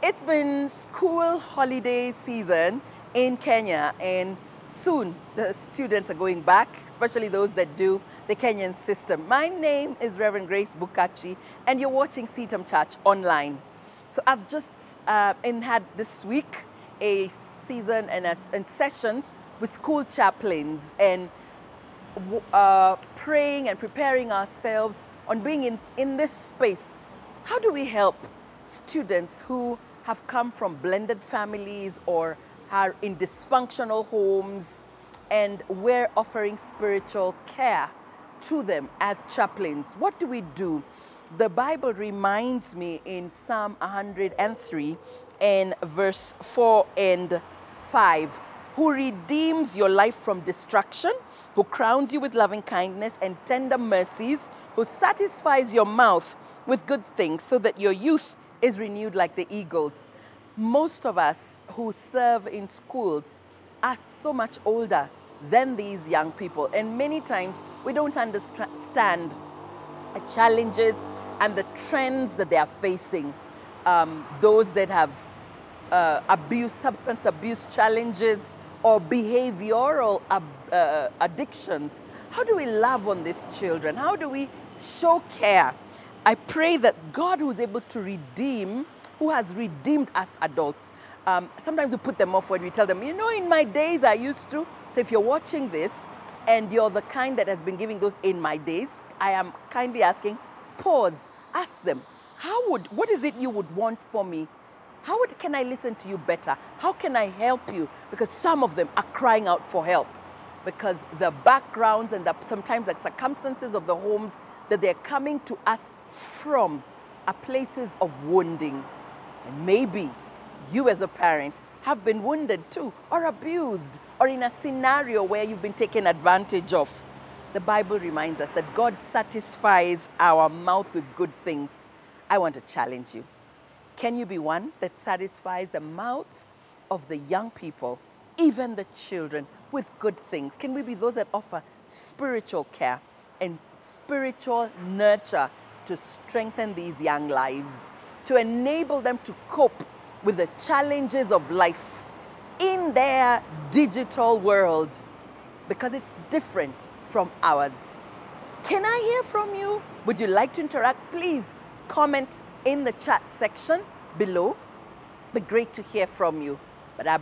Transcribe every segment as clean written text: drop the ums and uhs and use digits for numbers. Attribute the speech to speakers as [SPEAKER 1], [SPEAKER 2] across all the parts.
[SPEAKER 1] It's been school holiday season in Kenya, and soon the students are going back, especially those that do the Kenyan system. My name is Reverend Grace Bukachi, and you're watching CETAM Church online. So I've just had this week a season and sessions with school chaplains and praying and preparing ourselves on being in this space. How do we help students who have come from blended families or are in dysfunctional homes, and we're offering spiritual care to them as chaplains? What do we do? The Bible reminds me in Psalm 103 and verse 4 and 5, who redeems your life from destruction, who crowns you with loving kindness and tender mercies, who satisfies your mouth with good things so that your youth is renewed like the eagles. Most of us who serve in schools are so much older than these young people, and many times we don't understand the challenges and the trends that they are facing. Those that have substance abuse challenges or behavioral addictions. How do we love on these children? How do we show care? I pray that God, who is able to redeem, who has redeemed us adults, sometimes we put them off when we tell them, you know, in my days I used to. So if you're watching this and you're the kind that has been giving those in my days, I am kindly asking, pause, ask them, what is it you would want for me? Can I listen to you better? How can I help you? Because some of them are crying out for help because the backgrounds and sometimes the circumstances of the homes that they're coming to us from are places of wounding. And maybe you as a parent have been wounded too, or abused, or in a scenario where you've been taken advantage of. The Bible reminds us that God satisfies our mouth with good things. I want to challenge you. Can you be one that satisfies the mouths of the young people, even the children, with good things? Can we be those that offer spiritual care and spiritual nurture to strengthen these young lives, to enable them to cope with the challenges of life in their digital world, because it's different from ours? Can I hear from you? Would you like to interact? Please comment in the chat section below. It'd be great to hear from you. But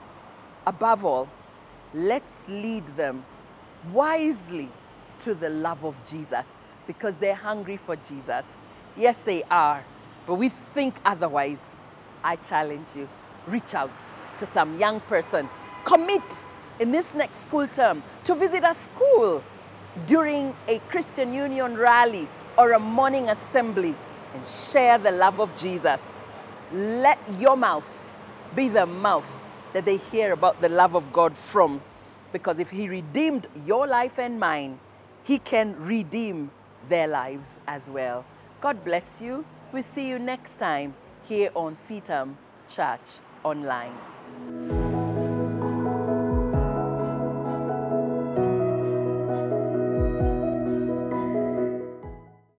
[SPEAKER 1] above all, let's lead them wisely to the love of Jesus, because they're hungry for Jesus. Yes, they are, but we think otherwise. I challenge you, reach out to some young person. Commit in this next school term to visit a school during a Christian Union rally or a morning assembly and share the love of Jesus. Let your mouth be the mouth that they hear about the love of God from, because if He redeemed your life and mine, He can redeem their lives as well. God bless you. We'll see you next time here on CETAM Church Online.